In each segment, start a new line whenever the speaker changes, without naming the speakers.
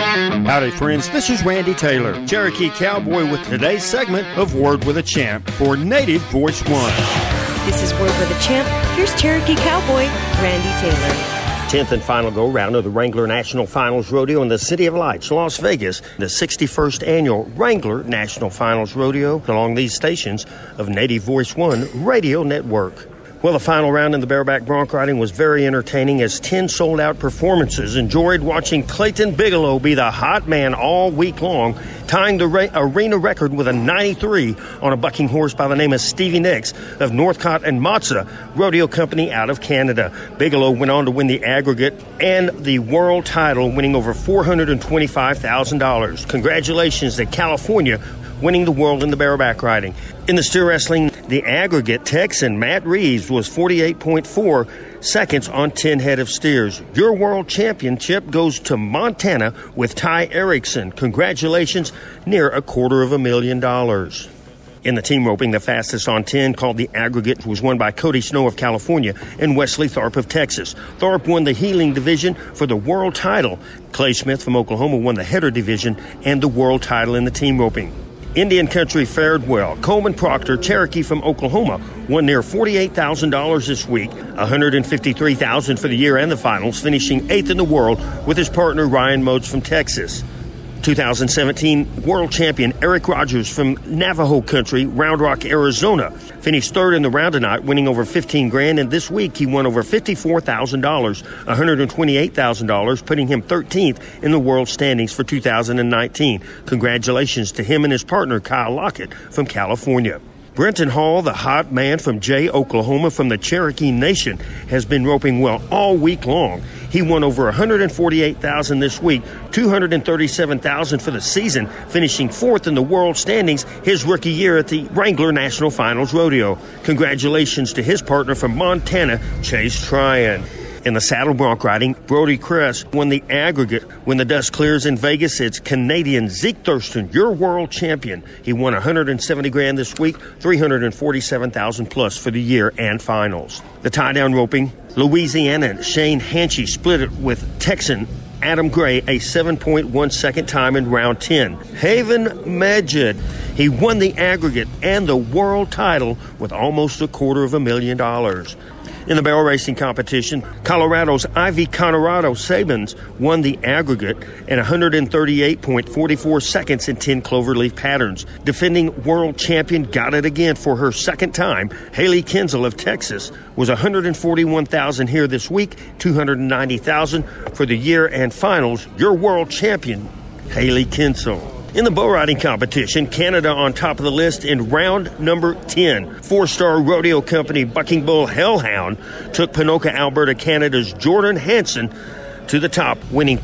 Howdy, friends. This is Randy Taylor, Cherokee Cowboy, with today's segment of Word with a Champ for Native Voice One.
This is Word with a Champ. Here's Cherokee Cowboy, Randy Taylor.
10th and final go-round of the Wrangler National Finals Rodeo in the City of Lights, Las Vegas, the 61st annual Wrangler National Finals Rodeo along these stations of Native Voice One Radio Network. Well, the final round in the bareback bronc riding was very entertaining as 10 sold-out performances. Enjoyed watching Clayton Bigelow be the hot man all week long, tying the arena record with a 93 on a bucking horse by the name of Stevie Nicks of Northcott and Matza Rodeo Company out of Canada. Bigelow went on to win the aggregate and the world title, winning over $425,000. Congratulations to California, winning the world in the bareback riding. In the steer wrestling, the aggregate Texan Matt Reeves was 48.4 seconds on 10 head of steers. Your world championship goes to Montana with Ty Erickson. Congratulations, near $250,000. In the team roping, the fastest on 10, called the aggregate, was won by Cody Snow of California and Wesley Tharp of Texas. Tharp won the heeling division for the world title. Clay Smith from Oklahoma won the header division and the world title in the team roping. Indian Country fared well. Coleman Proctor, Cherokee from Oklahoma, won near $48,000 this week, $153,000 for the year and the finals, finishing 8th in the world with his partner Ryan Modes from Texas. 2017 world champion Eric Rogers from Navajo Country, Round Rock, Arizona, finished third in the round tonight, winning over $15,000, and this week he won over $54,000, $128,000, putting him 13th in the world standings for 2019. Congratulations to him and his partner Kyle Lockett from California. Brenton Hall, the hot man from Jay, Oklahoma, from the Cherokee Nation, has been roping well all week long. He won over $148,000 this week, $237,000 for the season, finishing 4th in the world standings his rookie year at the Wrangler National Finals Rodeo. Congratulations to his partner from Montana, Chase Tryon. In the saddle bronc riding, Brody Kress won the aggregate. When the dust clears in Vegas, it's Canadian Zeke Thurston, your world champion. He won $170,000 this week, $347,000 plus for the year and finals. The tie-down roping, Louisiana Shane Hanchy split it with Texan Adam Gray a 7.1 second time in round 10. Haven Majid, he won the aggregate and the world title with almost $250,000. In the barrel racing competition, Colorado's Ivy Colorado Sabins won the aggregate at 138.44 seconds in 10 cloverleaf patterns. Defending world champion got it again for her second time. Haley Kinzel of Texas was $141,000 here this week, $290,000 for the year and finals. Your world champion, Haley Kinzel. In the bull riding competition, Canada on top of the list in round number 10. Four-star rodeo company Bucking Bull Hellhound took Ponoka, Alberta, Canada's Jordan Hansen to the top, winning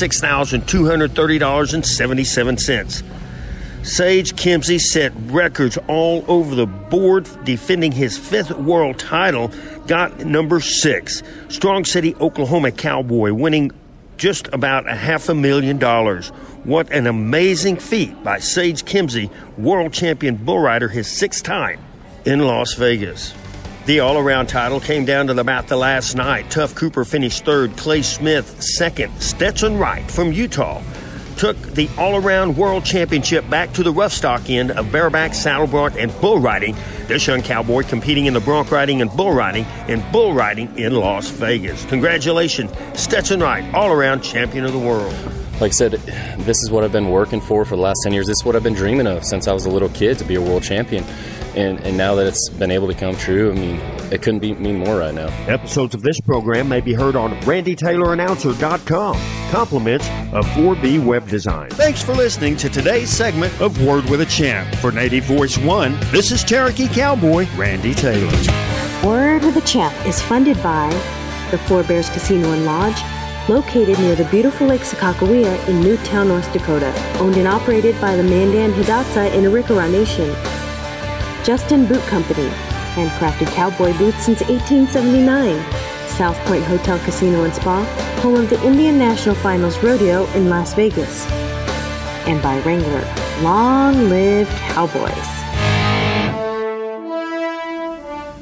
$26,230.77. Sage Kimsey set records all over the board, defending his 5th world title, got number 6. Strong City, Oklahoma Cowboy, winning just about $500,000. What an amazing feat by Sage Kimsey, world champion bull rider, his 6th time in Las Vegas. The all-around title came down to about the last night. Tuff Cooper finished 3rd, Clay Smith 2nd. Stetson Wright from Utah took the all-around world championship back to the rough stock end of bareback, saddle bronc, and bull riding. This young cowboy competing in the bronc riding and bull riding in Las Vegas. Congratulations, Stetson Wright, all-around champion of the world.
Like I said, this is what I've been working for the last 10 years. This is what I've been dreaming of since I was a little kid, to be a world champion. And now that it's been able to come true, I mean, it couldn't mean more right now.
Episodes of this program may be heard on RandyTaylorAnnouncer.com. Compliments of 4B Web Design. Thanks for listening to today's segment of Word with a Champ. For Native Voice One, this is Cherokee Cowboy Randy Taylor.
Word with a Champ is funded by the Four Bears Casino and Lodge, located near the beautiful Lake Sakakawea in Newtown, North Dakota. Owned and operated by the Mandan Hidatsa in Arikara Nation. Justin Boot Company, handcrafted cowboy boots since 1879. South Point Hotel Casino and Spa, home of the Indian National Finals Rodeo in Las Vegas. And by Wrangler. Long live Cowboys.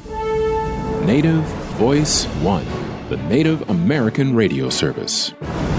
Native Voice One, the Native American radio service.